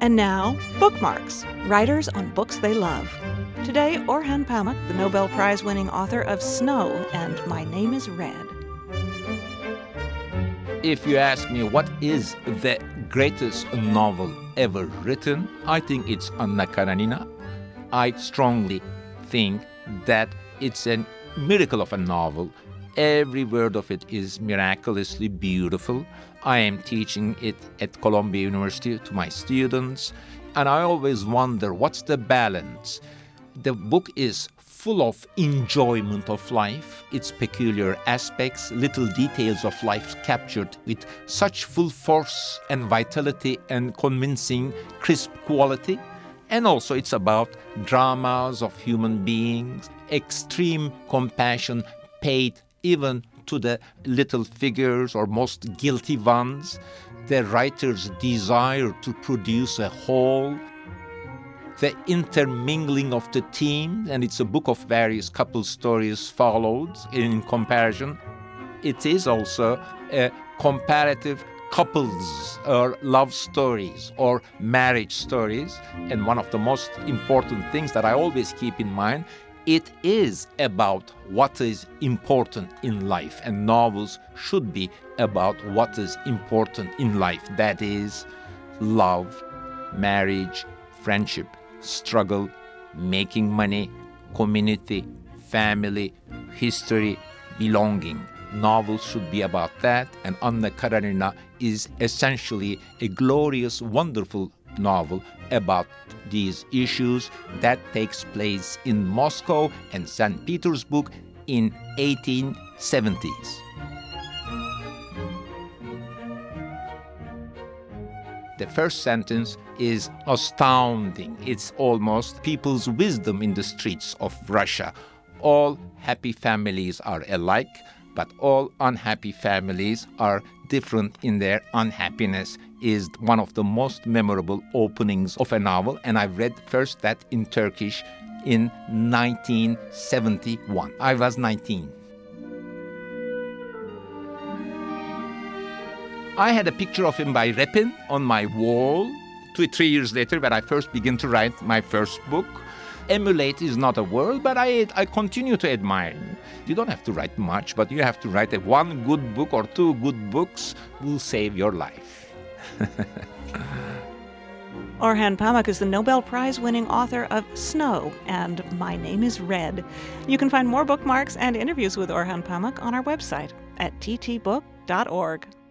And now, Bookmarks, writers on books they love. Today, Orhan Pamuk, the Nobel Prize-winning author of Snow and My Name is Red. If you ask me what is the greatest novel ever written, I think it's Anna Karenina. I strongly think that it's a miracle of a novel. Every word of it is miraculously beautiful. I am teaching it at Columbia University to my students, and I always wonder what's the balance. The book is full of enjoyment of life, its peculiar aspects, little details of life captured with such full force and vitality and convincing, crisp quality. And also it's about dramas of human beings, extreme compassion paid even to the little figures or most guilty ones, the writer's desire to produce a whole, the intermingling of the themes, and it's a book of various couple stories followed in comparison. It is also a comparative couples or love stories or marriage stories. And one of the most important things that I always keep in mind, it is about what is important in life, and novels should be about what is important in life. That is love, marriage, friendship, struggle, making money, community, family, history, belonging. Novels should be about that, and Anna Karenina is essentially a glorious, wonderful novel about these issues that takes place in Moscow and St. Petersburg in 1870s. The first sentence is astounding. It's almost people's wisdom in the streets of Russia. All happy families are alike, but all unhappy families are different in their unhappiness, is one of the most memorable openings of a novel. And I read first that in Turkish in 1971. I was 19. I had a picture of him by Repin on my wall 2-3 years later when I first began to write my first book. Emulate is not a word, but I continue to admire him. You don't have to write much, but you have to write one good book or 2 good books will save your life. Orhan Pamuk is the Nobel Prize-winning author of Snow and My Name is Red. You can find more bookmarks and interviews with Orhan Pamuk on our website at ttbook.org.